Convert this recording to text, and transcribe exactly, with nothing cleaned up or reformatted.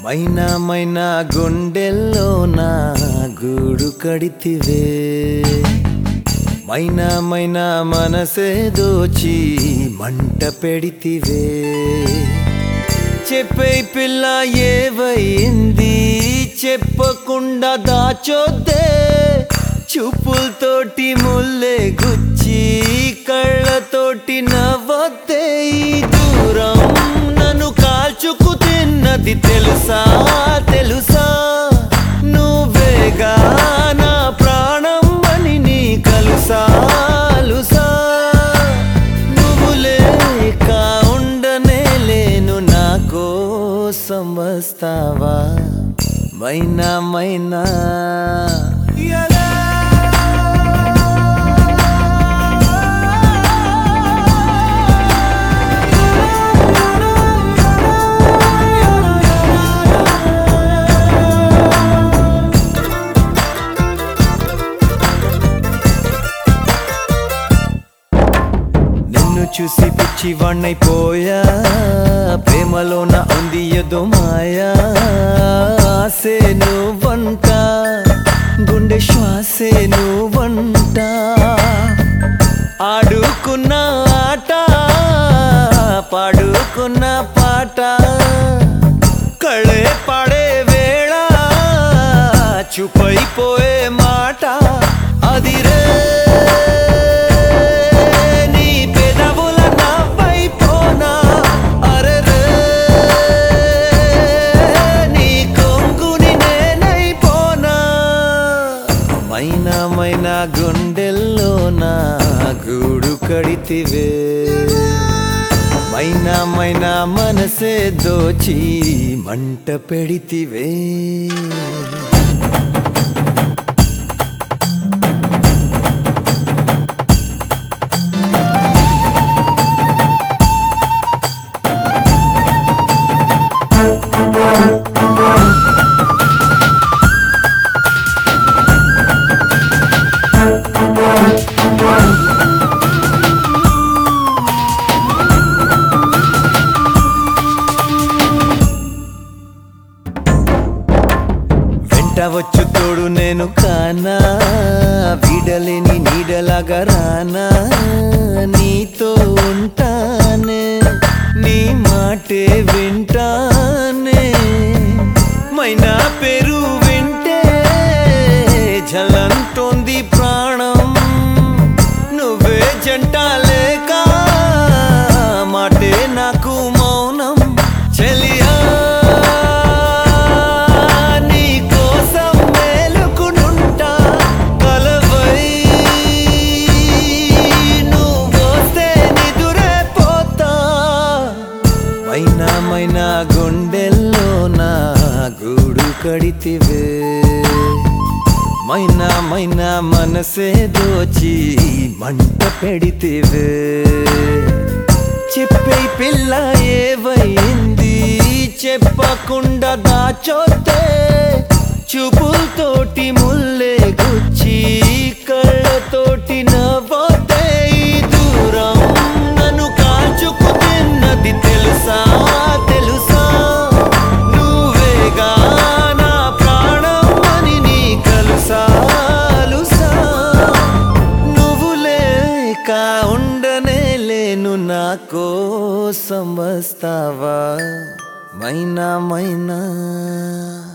మైనా మైనా గుండెల్లో నా గూడు కడితివే, మైనా మైనా మనసే దోచి మంట పెడితివే. చెప్పే పిల్ల ఏవైంది చెప్పకుండా దాచొద్దే, చూపులతోటి ముల్లే గుచ్చి కళ్ళతోటి నవ్వొద్దే. ఈ దూరం నన్ను కాల్చుకు తిన్నది తెలుసా తెలుసా, నువ్వేగా నా ప్రాణం అని నీ కలుసా లుసా. నువ్వు లేక ఉండనే లేను, నా కోసం వస్తావా మైనా మైనా. చూసి పిచ్చి వాణ్ణైపోయా, ప్రేమలోన ఉంది ఏదో మాయా. ఆసే నువ్వంట, గుండె శ్వాసే నువ్వంట, ఆడుకున్న ఆట పాడుకున్న పాట, కళే పాడే వేళ చూపైపోయే మాట అదిరే. మైనా మైనా గుండెల్లో నా గూడు కడితివే, మైనా మైనా మనసే దోచి మంట పెడితివే. వచ్చు తోడు నేను కానా, వీడలేని నీడలాగా రానా. నీతో ఉంటానే, నీ మాటే వింటానే, మైనా పేరు వింటే జలంటోంది ప్రాణం. నువ్వే జంట లేక మాటే నాకు మౌనం. చెలియా మైనా మైనా గుండెల్లో నా గూడు కడితివే, మైనా మైనా మనసే దోచి మంట పెడితివే. చెప్పే పిల్ల ఏవైంది చెప్పకుండా దాచొద్దే, చూపులతోటి ముల్లే గుచ్చి కళ్ళతోటి నవ్వొద్దే. ఈ దూరం నన్ను కాల్చుకు తిన్నది తెలుసా తెలుసా, నువ్వేగా నా ప్రాణం అని నీ కలుసా లుసా. నువ్వు లేక ఉండనే లేను, నా కోసం వస్తావా మైనా మైనా.